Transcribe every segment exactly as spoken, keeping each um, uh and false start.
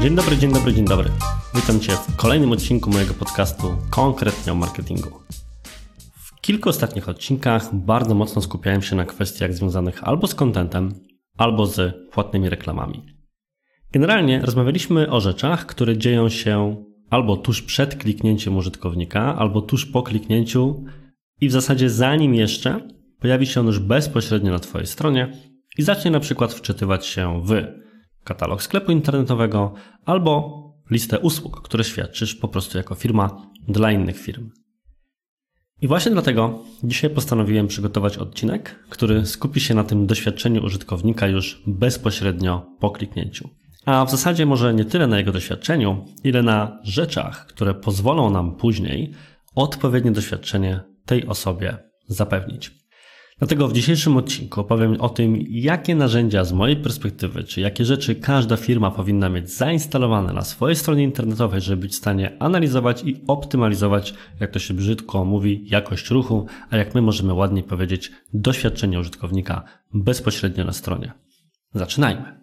Dzień dobry, dzień dobry, dzień dobry. Witam Cię w kolejnym odcinku mojego podcastu Konkretnie o marketingu. W kilku ostatnich odcinkach bardzo mocno skupiałem się na kwestiach związanych albo z contentem, albo z płatnymi reklamami. Generalnie rozmawialiśmy o rzeczach, które dzieją się albo tuż przed kliknięciem użytkownika, albo tuż po kliknięciu i w zasadzie zanim jeszcze pojawi się on już bezpośrednio na Twojej stronie i zacznie na przykład wczytywać się w katalog sklepu internetowego albo listę usług, które świadczysz po prostu jako firma dla innych firm. I właśnie dlatego dzisiaj postanowiłem przygotować odcinek, który skupi się na tym doświadczeniu użytkownika już bezpośrednio po kliknięciu. A w zasadzie może nie tyle na jego doświadczeniu, ile na rzeczach, które pozwolą nam później odpowiednie doświadczenie tej osobie zapewnić. Dlatego w dzisiejszym odcinku opowiem o tym, jakie narzędzia z mojej perspektywy, czy jakie rzeczy każda firma powinna mieć zainstalowane na swojej stronie internetowej, żeby być w stanie analizować i optymalizować, jak to się brzydko mówi, jakość ruchu, a jak my możemy ładniej powiedzieć, doświadczenie użytkownika bezpośrednio na stronie. Zaczynajmy!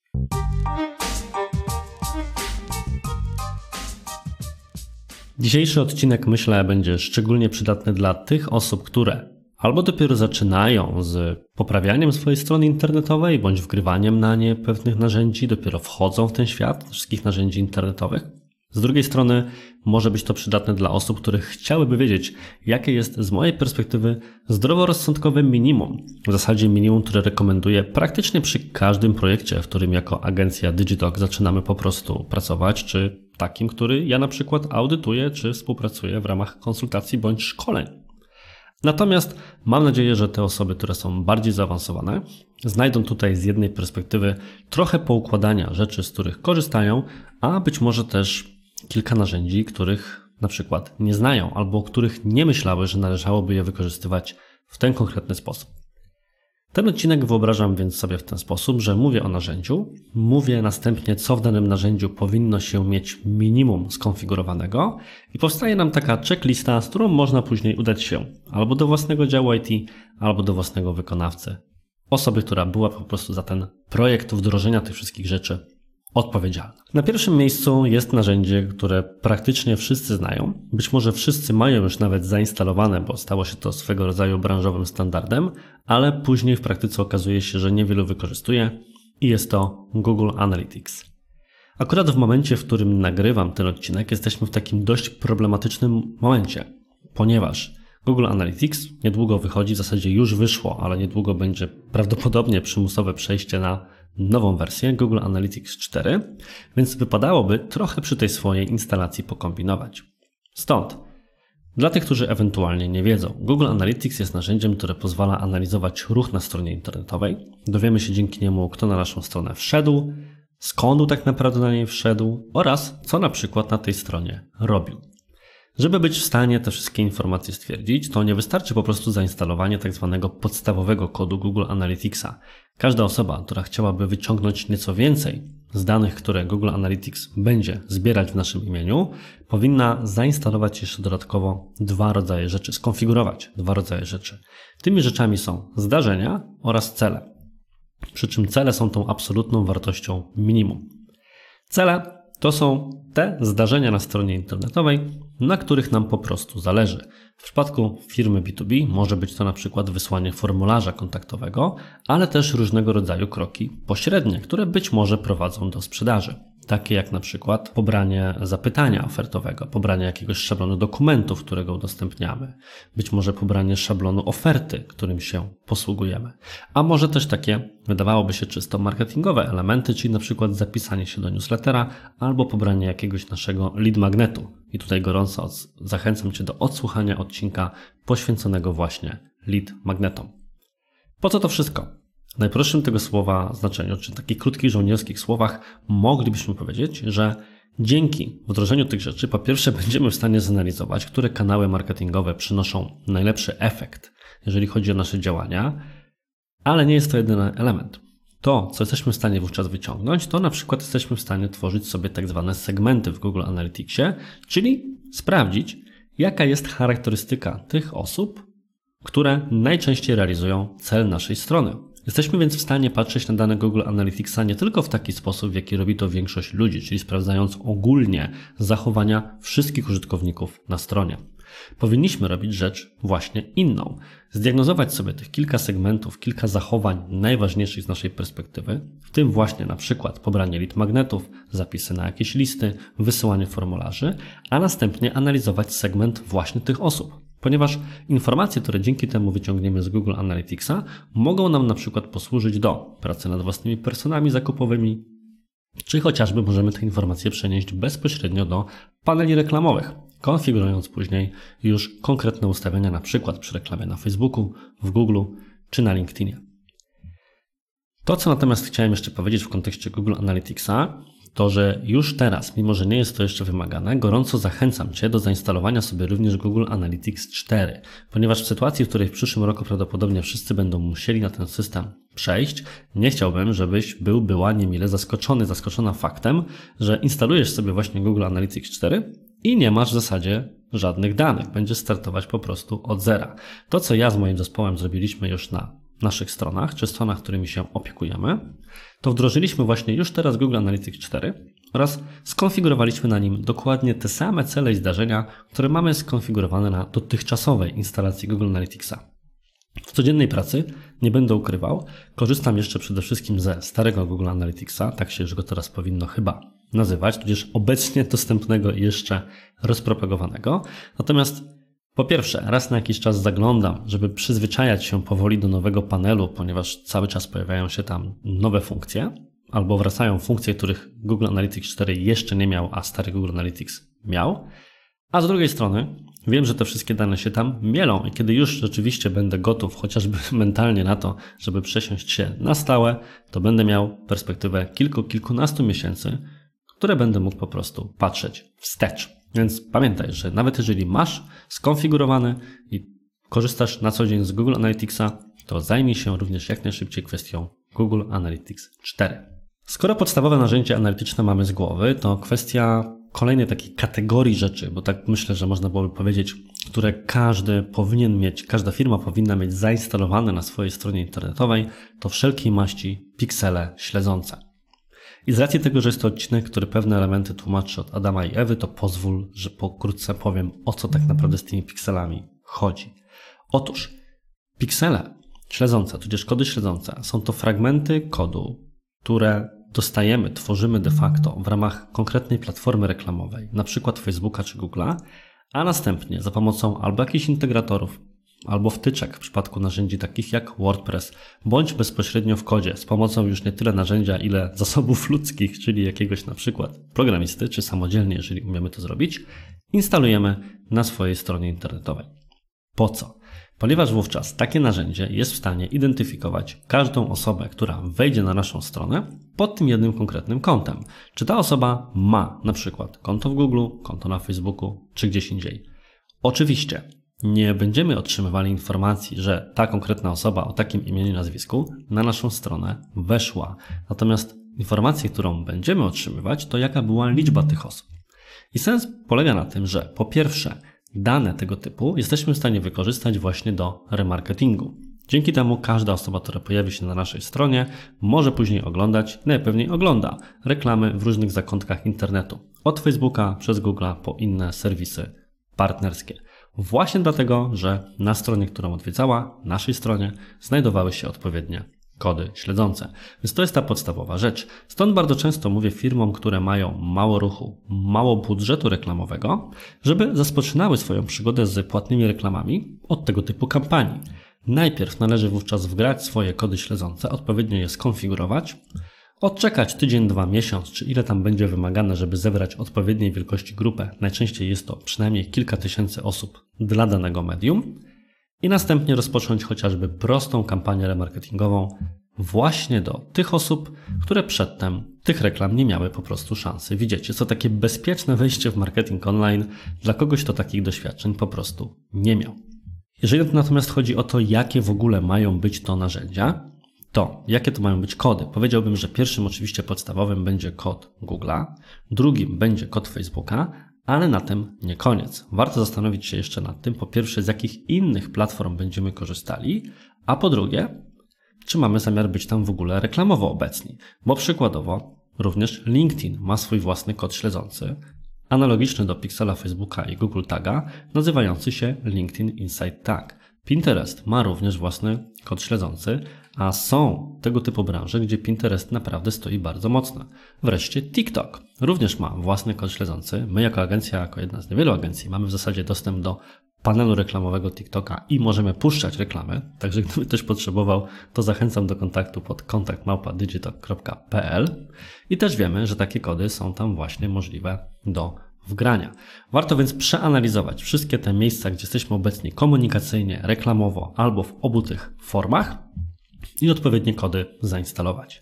Dzisiejszy odcinek, myślę, będzie szczególnie przydatny dla tych osób, które albo dopiero zaczynają z poprawianiem swojej strony internetowej bądź wgrywaniem na nie pewnych narzędzi, dopiero wchodzą w ten świat wszystkich narzędzi internetowych. Z drugiej strony może być to przydatne dla osób, które chciałyby wiedzieć, jakie jest z mojej perspektywy zdroworozsądkowe minimum. W zasadzie minimum, które rekomenduję praktycznie przy każdym projekcie, w którym jako agencja Digitalk zaczynamy po prostu pracować, czy takim, który ja na przykład audytuję, czy współpracuję w ramach konsultacji bądź szkoleń. Natomiast mam nadzieję, że te osoby, które są bardziej zaawansowane, znajdą tutaj z jednej perspektywy trochę poukładania rzeczy, z których korzystają, a być może też kilka narzędzi, których na przykład nie znają albo o których nie myślały, że należałoby je wykorzystywać w ten konkretny sposób. Ten odcinek wyobrażam więc sobie w ten sposób, że mówię o narzędziu, mówię następnie, co w danym narzędziu powinno się mieć minimum skonfigurowanego i powstaje nam taka checklista, z którą można później udać się albo do własnego działu I T, albo do własnego wykonawcy, osoby, która była po prostu za ten projekt wdrożenia tych wszystkich rzeczy odpowiedzialna. Na pierwszym miejscu jest narzędzie, które praktycznie wszyscy znają. Być może wszyscy mają już nawet zainstalowane, bo stało się to swego rodzaju branżowym standardem, ale później w praktyce okazuje się, że niewielu wykorzystuje i jest to Google Analytics. Akurat w momencie, w którym nagrywam ten odcinek, jesteśmy w takim dość problematycznym momencie, ponieważ Google Analytics niedługo wychodzi, w zasadzie już wyszło, ale niedługo będzie prawdopodobnie przymusowe przejście na nową wersję Google Analytics cztery, więc wypadałoby trochę przy tej swojej instalacji pokombinować. Stąd, dla tych, którzy ewentualnie nie wiedzą, Google Analytics jest narzędziem, które pozwala analizować ruch na stronie internetowej. Dowiemy się dzięki niemu, kto na naszą stronę wszedł, skąd tak naprawdę na niej wszedł oraz co na przykład na tej stronie robił. Żeby być w stanie te wszystkie informacje stwierdzić, to nie wystarczy po prostu zainstalowanie tak zwanego podstawowego kodu Google Analyticsa. Każda osoba, która chciałaby wyciągnąć nieco więcej z danych, które Google Analytics będzie zbierać w naszym imieniu, powinna zainstalować jeszcze dodatkowo dwa rodzaje rzeczy, skonfigurować dwa rodzaje rzeczy. Tymi rzeczami są zdarzenia oraz cele. Przy czym cele są tą absolutną wartością minimum. Cele to są te zdarzenia na stronie internetowej, na których nam po prostu zależy. W przypadku firmy B dwa B może być to na przykład wysłanie formularza kontaktowego, ale też różnego rodzaju kroki pośrednie, które być może prowadzą do sprzedaży. Takie jak na przykład pobranie zapytania ofertowego, pobranie jakiegoś szablonu dokumentów, którego udostępniamy, być może pobranie szablonu oferty, którym się posługujemy. A może też takie, wydawałoby się czysto marketingowe elementy, czyli na przykład zapisanie się do newslettera albo pobranie jakiegoś naszego lead magnetu. I tutaj gorąco zachęcam Cię do odsłuchania odcinka poświęconego właśnie lead magnetom. Po co to wszystko? W najprostszym tego słowa znaczeniu, czy takich krótkich żołnierskich słowach, moglibyśmy powiedzieć, że dzięki wdrożeniu tych rzeczy po pierwsze będziemy w stanie zanalizować, które kanały marketingowe przynoszą najlepszy efekt, jeżeli chodzi o nasze działania, ale nie jest to jedyny element. To, co jesteśmy w stanie wówczas wyciągnąć, to na przykład jesteśmy w stanie tworzyć sobie tak zwane segmenty w Google Analyticsie, czyli sprawdzić, jaka jest charakterystyka tych osób, które najczęściej realizują cel naszej strony. Jesteśmy więc w stanie patrzeć na dane Google Analyticsa nie tylko w taki sposób, w jaki robi to większość ludzi, czyli sprawdzając ogólnie zachowania wszystkich użytkowników na stronie. Powinniśmy robić rzecz właśnie inną. Zdiagnozować sobie tych kilka segmentów, kilka zachowań najważniejszych z naszej perspektywy, w tym właśnie na przykład pobranie lead magnetów, zapisy na jakieś listy, wysyłanie formularzy, a następnie analizować segment właśnie tych osób. Ponieważ informacje, które dzięki temu wyciągniemy z Google Analyticsa, mogą nam na przykład posłużyć do pracy nad własnymi personami zakupowymi, czy chociażby możemy te informacje przenieść bezpośrednio do paneli reklamowych, konfigurując później już konkretne ustawienia, na przykład przy reklamie na Facebooku, w Google czy na LinkedInie. To, co natomiast chciałem jeszcze powiedzieć w kontekście Google Analyticsa, to, że już teraz, mimo że nie jest to jeszcze wymagane, gorąco zachęcam Cię do zainstalowania sobie również Google Analytics cztery, ponieważ w sytuacji, w której w przyszłym roku prawdopodobnie wszyscy będą musieli na ten system przejść, nie chciałbym, żebyś był, była niemile zaskoczony, zaskoczona faktem, że instalujesz sobie właśnie Google Analytics cztery i nie masz w zasadzie żadnych danych. Będziesz startować po prostu od zera. To, co ja z moim zespołem zrobiliśmy już na naszych stronach, czy stronach, którymi się opiekujemy, to wdrożyliśmy właśnie już teraz Google Analytics cztery oraz skonfigurowaliśmy na nim dokładnie te same cele i zdarzenia, które mamy skonfigurowane na dotychczasowej instalacji Google Analyticsa. W codziennej pracy, nie będę ukrywał, korzystam jeszcze przede wszystkim ze starego Google Analyticsa, tak się już go teraz powinno chyba nazywać, tudzież obecnie dostępnego i jeszcze rozpropagowanego. Natomiast po pierwsze, raz na jakiś czas zaglądam, żeby przyzwyczajać się powoli do nowego panelu, ponieważ cały czas pojawiają się tam nowe funkcje, albo wracają funkcje, których Google Analytics cztery jeszcze nie miał, a stary Google Analytics miał. A z drugiej strony wiem, że te wszystkie dane się tam mielą i kiedy już rzeczywiście będę gotów, chociażby mentalnie na to, żeby przesiąść się na stałe, to będę miał perspektywę kilku, kilkunastu miesięcy, które będę mógł po prostu patrzeć wstecz. Więc pamiętaj, że nawet jeżeli masz skonfigurowany i korzystasz na co dzień z Google Analyticsa, to zajmij się również jak najszybciej kwestią Google Analytics cztery. Skoro podstawowe narzędzie analityczne mamy z głowy, to kwestia kolejnej takiej kategorii rzeczy, bo tak myślę, że można byłoby powiedzieć, które każdy powinien mieć, każda firma powinna mieć zainstalowane na swojej stronie internetowej, to wszelkiej maści piksele śledzące. I z racji tego, że jest to odcinek, który pewne elementy tłumaczy od Adama i Ewy, to pozwól, że pokrótce powiem, o co tak naprawdę z tymi pikselami chodzi. Otóż piksele śledzące, tudzież kody śledzące, są to fragmenty kodu, które dostajemy, tworzymy de facto w ramach konkretnej platformy reklamowej, na przykład Facebooka czy Google'a, a następnie za pomocą albo jakichś integratorów, albo wtyczek w przypadku narzędzi takich jak WordPress, bądź bezpośrednio w kodzie z pomocą już nie tyle narzędzia, ile zasobów ludzkich, czyli jakiegoś na przykład programisty, czy samodzielnie, jeżeli umiemy to zrobić, instalujemy na swojej stronie internetowej. Po co? Ponieważ wówczas takie narzędzie jest w stanie identyfikować każdą osobę, która wejdzie na naszą stronę pod tym jednym konkretnym kątem. Czy ta osoba ma na przykład konto w Google, konto na Facebooku, czy gdzieś indziej. Oczywiście nie będziemy otrzymywali informacji, że ta konkretna osoba o takim imieniu i nazwisku na naszą stronę weszła. Natomiast informację, którą będziemy otrzymywać, to jaka była liczba tych osób. I sens polega na tym, że po pierwsze dane tego typu jesteśmy w stanie wykorzystać właśnie do remarketingu. Dzięki temu każda osoba, która pojawi się na naszej stronie, może później oglądać, najpewniej ogląda reklamy w różnych zakątkach internetu. Od Facebooka przez Google'a po inne serwisy partnerskie. Właśnie dlatego, że na stronie, którą odwiedzała, naszej stronie, znajdowały się odpowiednie kody śledzące. Więc to jest ta podstawowa rzecz. Stąd bardzo często mówię firmom, które mają mało ruchu, mało budżetu reklamowego, żeby rozpoczynały swoją przygodę z płatnymi reklamami od tego typu kampanii. Najpierw należy wówczas wgrać swoje kody śledzące, odpowiednio je skonfigurować, odczekać tydzień, dwa, miesiąc, czy ile tam będzie wymagane, żeby zebrać odpowiedniej wielkości grupę. Najczęściej jest to przynajmniej kilka tysięcy osób dla danego medium i następnie rozpocząć chociażby prostą kampanię remarketingową właśnie do tych osób, które przedtem tych reklam nie miały po prostu szansy widzieć. Jest to takie bezpieczne wejście w marketing online dla kogoś, kto takich doświadczeń po prostu nie miał. Jeżeli natomiast chodzi o to, jakie w ogóle mają być to narzędzia, to jakie to mają być kody? Powiedziałbym, że pierwszym oczywiście podstawowym będzie kod Google'a, drugim będzie kod Facebooka, ale na tym nie koniec. Warto zastanowić się jeszcze nad tym, po pierwsze, z jakich innych platform będziemy korzystali, a po drugie, czy mamy zamiar być tam w ogóle reklamowo obecni. Bo przykładowo również LinkedIn ma swój własny kod śledzący, analogiczny do Pixela Facebooka i Google Taga, nazywający się LinkedIn Insight Tag. Pinterest ma również własny kod śledzący, a są tego typu branże, gdzie Pinterest naprawdę stoi bardzo mocno. Wreszcie TikTok również ma własny kod śledzący. My jako agencja, jako jedna z niewielu agencji mamy w zasadzie dostęp do panelu reklamowego TikToka i możemy puszczać reklamy. Także gdyby ktoś potrzebował, to zachęcam do kontaktu pod kontakt małpa digitalk kropka p l. I też wiemy, że takie kody są tam właśnie możliwe do wgrania. Warto więc przeanalizować wszystkie te miejsca, gdzie jesteśmy obecni komunikacyjnie, reklamowo albo w obu tych formach i odpowiednie kody zainstalować.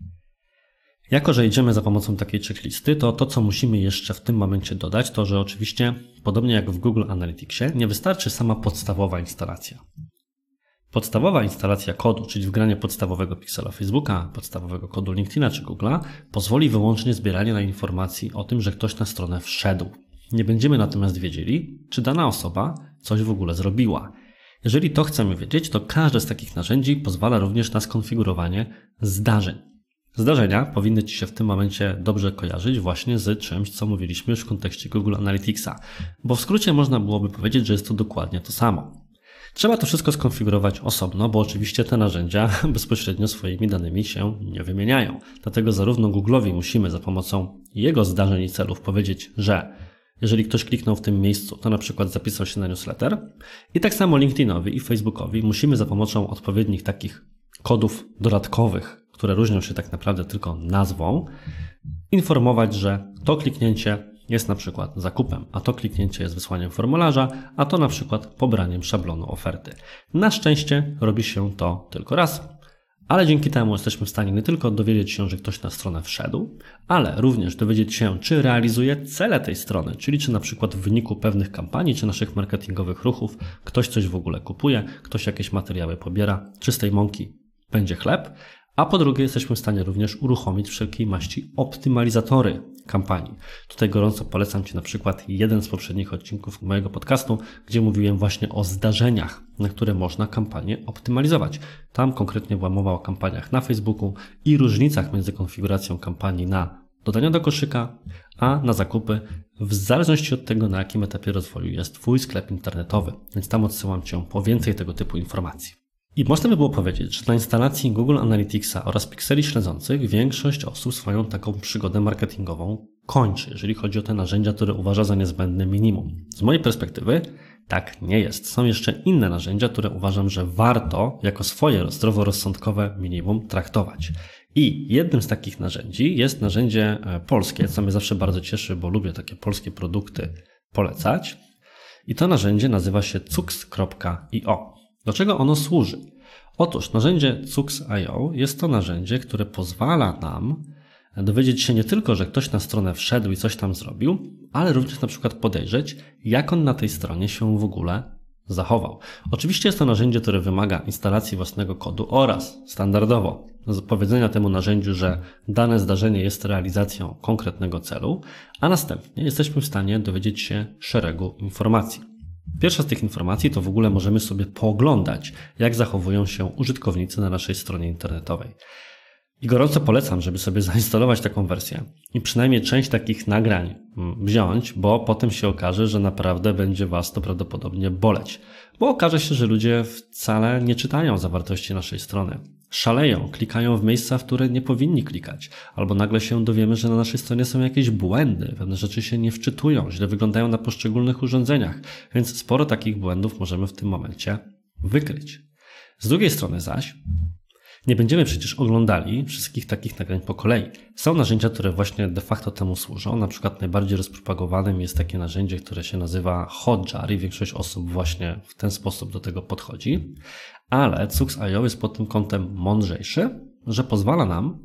Jako że idziemy za pomocą takiej checklisty, to to, co musimy jeszcze w tym momencie dodać, to że oczywiście, podobnie jak w Google Analyticsie, nie wystarczy sama podstawowa instalacja. Podstawowa instalacja kodu, czyli wgranie podstawowego piksela Facebooka, podstawowego kodu LinkedIna czy Google'a, pozwoli wyłącznie zbieranie na informacji o tym, że ktoś na stronę wszedł. Nie będziemy natomiast wiedzieli, czy dana osoba coś w ogóle zrobiła. Jeżeli to chcemy wiedzieć, to każde z takich narzędzi pozwala również na skonfigurowanie zdarzeń. Zdarzenia powinny Ci się w tym momencie dobrze kojarzyć właśnie z czymś, co mówiliśmy już w kontekście Google Analyticsa, bo w skrócie można byłoby powiedzieć, że jest to dokładnie to samo. Trzeba to wszystko skonfigurować osobno, bo oczywiście te narzędzia bezpośrednio swoimi danymi się nie wymieniają. Dlatego zarówno Google'owi musimy za pomocą jego zdarzeń i celów powiedzieć, że jeżeli ktoś kliknął w tym miejscu, to na przykład zapisał się na newsletter. I tak samo LinkedInowi i Facebookowi musimy za pomocą odpowiednich takich kodów dodatkowych, które różnią się tak naprawdę tylko nazwą, informować, że to kliknięcie jest na przykład zakupem, a to kliknięcie jest wysłaniem formularza, a to na przykład pobraniem szablonu oferty. Na szczęście robi się to tylko raz, ale dzięki temu jesteśmy w stanie nie tylko dowiedzieć się, że ktoś na stronę wszedł, ale również dowiedzieć się, czy realizuje cele tej strony, czyli czy na przykład w wyniku pewnych kampanii, czy naszych marketingowych ruchów ktoś coś w ogóle kupuje, ktoś jakieś materiały pobiera, czy z tej mąki będzie chleb. A po drugie jesteśmy w stanie również uruchomić wszelkiej maści optymalizatory kampanii. Tutaj gorąco polecam Ci na przykład jeden z poprzednich odcinków mojego podcastu, gdzie mówiłem właśnie o zdarzeniach, na które można kampanię optymalizować. Tam konkretnie była mowa o kampaniach na Facebooku i różnicach między konfiguracją kampanii na dodania do koszyka, a na zakupy, w zależności od tego, na jakim etapie rozwoju jest Twój sklep internetowy. Więc tam odsyłam Cię po więcej tego typu informacji. I można by było powiedzieć, że na instalacji Google Analyticsa oraz pikseli śledzących większość osób swoją taką przygodę marketingową kończy, jeżeli chodzi o te narzędzia, które uważa za niezbędne minimum. Z mojej perspektywy tak nie jest. Są jeszcze inne narzędzia, które uważam, że warto jako swoje zdroworozsądkowe minimum traktować. I jednym z takich narzędzi jest narzędzie polskie, co mnie zawsze bardzo cieszy, bo lubię takie polskie produkty polecać. I to narzędzie nazywa się cux kropka i o. Do czego ono służy? Otóż narzędzie cux kropka i o jest to narzędzie, które pozwala nam dowiedzieć się nie tylko, że ktoś na stronę wszedł i coś tam zrobił, ale również na przykład podejrzeć, jak on na tej stronie się w ogóle zachował. Oczywiście jest to narzędzie, które wymaga instalacji własnego kodu oraz standardowo powiedzenia temu narzędziu, że dane zdarzenie jest realizacją konkretnego celu, a następnie jesteśmy w stanie dowiedzieć się szeregu informacji. Pierwsza z tych informacji to w ogóle możemy sobie pooglądać, jak zachowują się użytkownicy na naszej stronie internetowej. I gorąco polecam, żeby sobie zainstalować taką wersję i przynajmniej część takich nagrań wziąć, bo potem się okaże, że naprawdę będzie Was to prawdopodobnie boleć. Bo okaże się, że ludzie wcale nie czytają zawartości naszej strony. Szaleją, klikają w miejsca, w które nie powinni klikać. Albo nagle się dowiemy, że na naszej stronie są jakieś błędy, pewne rzeczy się nie wczytują, źle wyglądają na poszczególnych urządzeniach, więc sporo takich błędów możemy w tym momencie wykryć. Z drugiej strony zaś nie będziemy przecież oglądali wszystkich takich nagrań po kolei. Są narzędzia, które właśnie de facto temu służą. Na przykład najbardziej rozpropagowanym jest takie narzędzie, które się nazywa Hotjar i większość osób właśnie w ten sposób do tego podchodzi. Ale cux kropka i o jest pod tym kątem mądrzejszy, że pozwala nam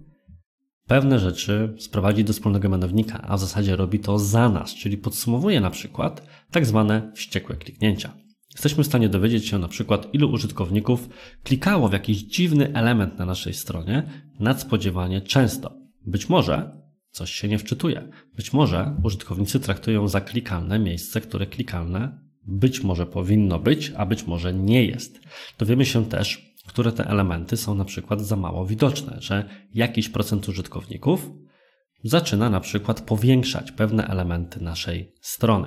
pewne rzeczy sprowadzić do wspólnego mianownika, a w zasadzie robi to za nas, czyli podsumowuje na przykład tak zwane wściekłe kliknięcia. Jesteśmy w stanie dowiedzieć się na przykład, ilu użytkowników klikało w jakiś dziwny element na naszej stronie nadspodziewanie często. Być może coś się nie wczytuje. Być może użytkownicy traktują za klikalne miejsce, które klikalne być może powinno być, a być może nie jest. Dowiemy się też, które te elementy są na przykład za mało widoczne, że jakiś procent użytkowników zaczyna na przykład powiększać pewne elementy naszej strony.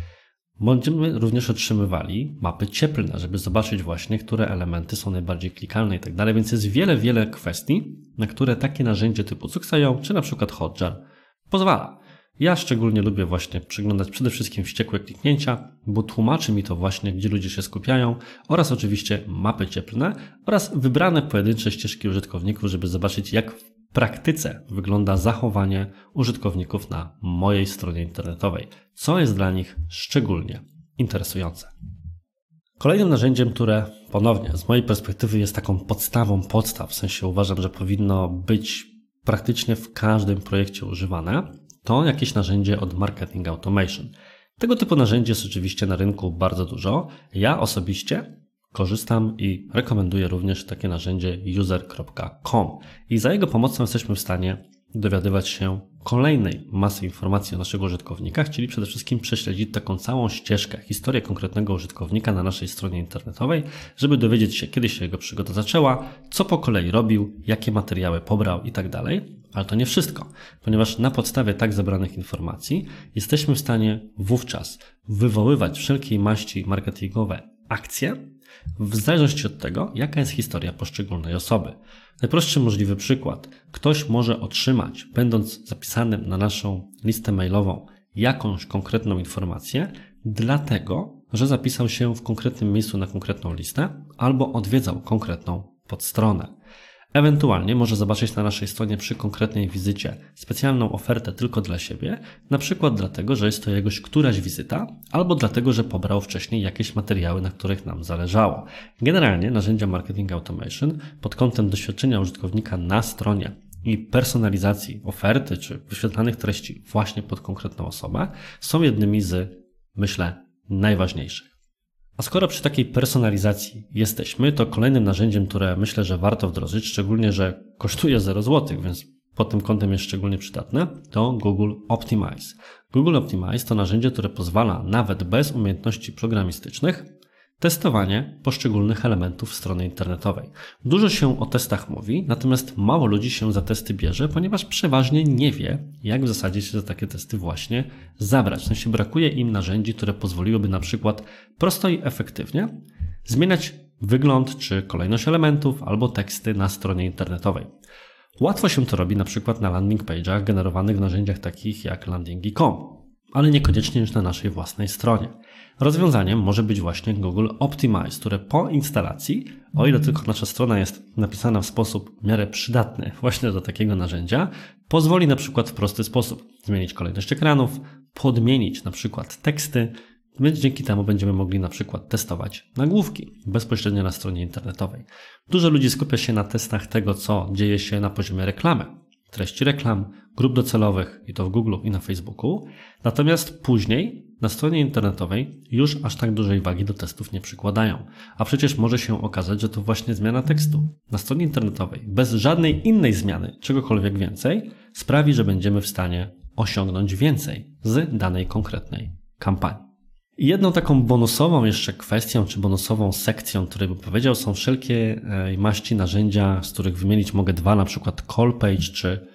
Będziemy również otrzymywali mapy cieplne, żeby zobaczyć właśnie, które elementy są najbardziej klikalne i tak dalej, więc jest wiele, wiele kwestii, na które takie narzędzie typu Cuxayo czy na przykład Hotjar pozwala. Ja szczególnie lubię właśnie przeglądać przede wszystkim wściekłe kliknięcia, bo tłumaczy mi to właśnie, gdzie ludzie się skupiają, oraz oczywiście mapy cieplne oraz wybrane pojedyncze ścieżki użytkowników, żeby zobaczyć, jak w praktyce wygląda zachowanie użytkowników na mojej stronie internetowej, co jest dla nich szczególnie interesujące. Kolejnym narzędziem, które ponownie z mojej perspektywy jest taką podstawą podstaw, w sensie uważam, że powinno być praktycznie w każdym projekcie używane, to jakieś narzędzie od Marketing Automation. Tego typu narzędzi jest oczywiście na rynku bardzo dużo. Ja osobiście korzystam i rekomenduję również takie narzędzie user kropka com i za jego pomocą jesteśmy w stanie dowiadywać się kolejnej masy informacji o naszych użytkownikach, czyli przede wszystkim prześledzić taką całą ścieżkę, historię konkretnego użytkownika na naszej stronie internetowej, żeby dowiedzieć się, kiedy się jego przygoda zaczęła, co po kolei robił, jakie materiały pobrał i tak dalej. Ale to nie wszystko, ponieważ na podstawie tak zebranych informacji jesteśmy w stanie wówczas wywoływać wszelkiej maści marketingowe akcje, w zależności od tego, jaka jest historia poszczególnej osoby. Najprostszy możliwy przykład. Ktoś może otrzymać, będąc zapisanym na naszą listę mailową, jakąś konkretną informację, dlatego, że zapisał się w konkretnym miejscu na konkretną listę albo odwiedzał konkretną podstronę. Ewentualnie może zobaczyć na naszej stronie przy konkretnej wizycie specjalną ofertę tylko dla siebie, na przykład dlatego, że jest to jegoś któraś wizyta, albo dlatego, że pobrał wcześniej jakieś materiały, na których nam zależało. Generalnie narzędzia Marketing Automation pod kątem doświadczenia użytkownika na stronie i personalizacji oferty czy wyświetlanych treści właśnie pod konkretną osobę są jednymi z, myślę, najważniejszych. A skoro przy takiej personalizacji jesteśmy, to kolejnym narzędziem, które myślę, że warto wdrożyć, szczególnie, że kosztuje zero złotych, więc pod tym kątem jest szczególnie przydatne, to Google Optimize. Google Optimize to narzędzie, które pozwala nawet bez umiejętności programistycznych testowanie poszczególnych elementów strony internetowej. Dużo się o testach mówi, natomiast mało ludzi się za testy bierze, ponieważ przeważnie nie wie, jak w zasadzie się za takie testy właśnie zabrać. W sensie brakuje im narzędzi, które pozwoliłyby na przykład prosto i efektywnie zmieniać wygląd czy kolejność elementów albo teksty na stronie internetowej. Łatwo się to robi na przykład na landing page'ach generowanych w narzędziach takich jak landingi kropka com, ale niekoniecznie już na naszej własnej stronie. Rozwiązaniem może być właśnie Google Optimize, które po instalacji, o ile tylko nasza strona jest napisana w sposób w miarę przydatny właśnie do takiego narzędzia, pozwoli na przykład w prosty sposób zmienić kolejność ekranów, podmienić na przykład teksty, więc dzięki temu będziemy mogli na przykład testować nagłówki bezpośrednio na stronie internetowej. Dużo ludzi skupia się na testach tego, co dzieje się na poziomie reklamy, treści reklam, grup docelowych i to w Google i na Facebooku, natomiast później na stronie internetowej już aż tak dużej wagi do testów nie przykładają. A przecież może się okazać, że to właśnie zmiana tekstu na stronie internetowej bez żadnej innej zmiany, czegokolwiek więcej, sprawi, że będziemy w stanie osiągnąć więcej z danej konkretnej kampanii. I jedną taką bonusową jeszcze kwestią, czy bonusową sekcją, której bym powiedział, są wszelkie maści narzędzia, z których wymienić mogę dwa, na przykład Callpage czy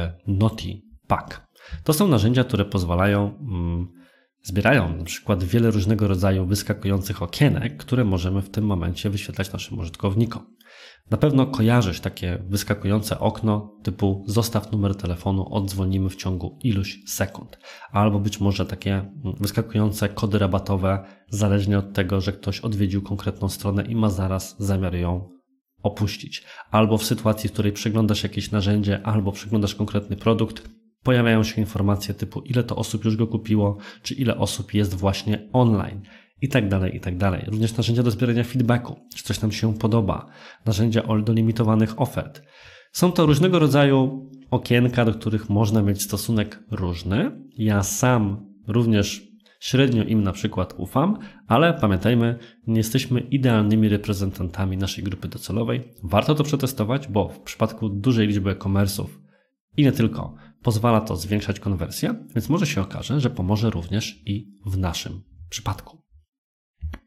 Notipack. To są narzędzia, które pozwalają, mm, zbierają na przykład wiele różnego rodzaju wyskakujących okienek, które możemy w tym momencie wyświetlać naszym użytkownikom. Na pewno kojarzysz takie wyskakujące okno typu zostaw numer telefonu, oddzwonimy w ciągu iluś sekund. Albo być może takie wyskakujące kody rabatowe, zależnie od tego, że ktoś odwiedził konkretną stronę i ma zaraz zamiar ją opuścić. Albo w sytuacji, w której przeglądasz jakieś narzędzie, albo przeglądasz konkretny produkt, pojawiają się informacje typu ile to osób już go kupiło, czy ile osób jest właśnie online. I tak dalej, i tak dalej. Również narzędzia do zbierania feedbacku, czy coś nam się podoba, narzędzia do limitowanych ofert. Są to różnego rodzaju okienka, do których można mieć stosunek różny. Ja sam również średnio im na przykład ufam, ale pamiętajmy, nie jesteśmy idealnymi reprezentantami naszej grupy docelowej. Warto to przetestować, bo w przypadku dużej liczby e-commerce'ów i nie tylko pozwala to zwiększać konwersję, więc może się okaże, że pomoże również i w naszym przypadku.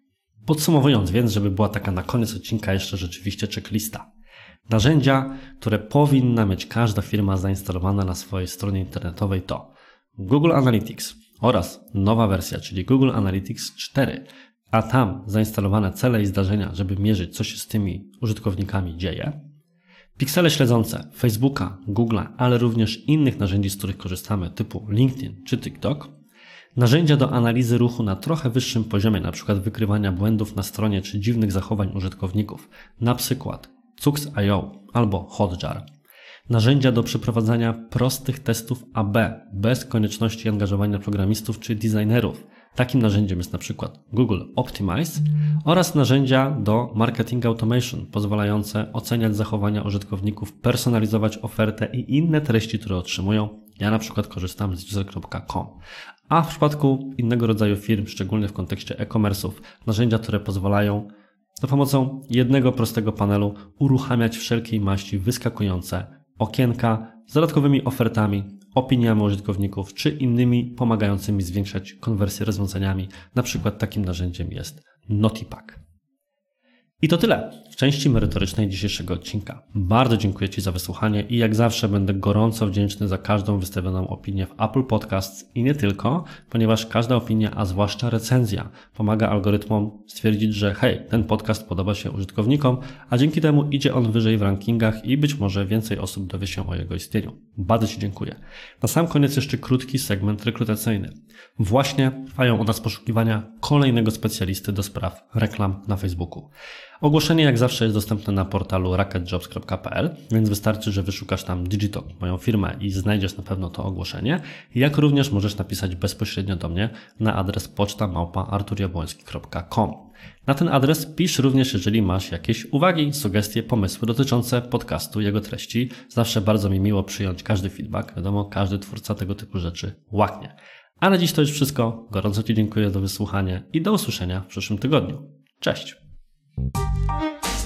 Podsumowując więc, żeby była taka na koniec odcinka jeszcze rzeczywiście checklista. Narzędzia, które powinna mieć każda firma zainstalowana na swojej stronie internetowej to Google Analytics oraz nowa wersja, czyli Google Analytics cztery, a tam zainstalowane cele i zdarzenia, żeby mierzyć, co się z tymi użytkownikami dzieje. Piksele śledzące Facebooka, Google'a, ale również innych narzędzi, z których korzystamy, typu LinkedIn czy TikTok. Narzędzia do analizy ruchu na trochę wyższym poziomie, np. wykrywania błędów na stronie czy dziwnych zachowań użytkowników, na przykład Cooks kropka i o albo Hotjar. Narzędzia do przeprowadzania prostych testów A B bez konieczności angażowania programistów czy designerów. Takim narzędziem jest na przykład Google Optimize oraz narzędzia do marketing automation pozwalające oceniać zachowania użytkowników, personalizować ofertę i inne treści, które otrzymują. Ja na przykład korzystam z user kropka com. A w przypadku innego rodzaju firm, szczególnie w kontekście e-commerce'ów, narzędzia, które pozwalają za pomocą jednego prostego panelu uruchamiać wszelkiej maści wyskakujące okienka z dodatkowymi ofertami, opiniami użytkowników czy innymi pomagającymi zwiększać konwersję rozwiązaniami. Na przykład takim narzędziem jest Notipack. I to tyle w części merytorycznej dzisiejszego odcinka. Bardzo dziękuję Ci za wysłuchanie i jak zawsze będę gorąco wdzięczny za każdą wystawioną opinię w Apple Podcasts i nie tylko, ponieważ każda opinia, a zwłaszcza recenzja, pomaga algorytmom stwierdzić, że hej, ten podcast podoba się użytkownikom, a dzięki temu idzie on wyżej w rankingach i być może więcej osób dowie się o jego istnieniu. Bardzo Ci dziękuję. Na sam koniec jeszcze krótki segment rekrutacyjny. Właśnie trwają u nas poszukiwania kolejnego specjalisty do spraw reklam na Facebooku. Ogłoszenie jak zawsze jest dostępne na portalu racket jobs kropka p l, więc wystarczy, że wyszukasz tam Digitalk, moją firmę i znajdziesz na pewno to ogłoszenie. Jak również możesz napisać bezpośrednio do mnie na adres poczta małpa artur jabłoński kropka com. Na ten adres pisz również, jeżeli masz jakieś uwagi, sugestie, pomysły dotyczące podcastu, jego treści. Zawsze bardzo mi miło przyjąć każdy feedback. Wiadomo, każdy twórca tego typu rzeczy łaknie. A na dziś to już wszystko. Gorąco Ci dziękuję za wysłuchanie i do usłyszenia w przyszłym tygodniu. Cześć!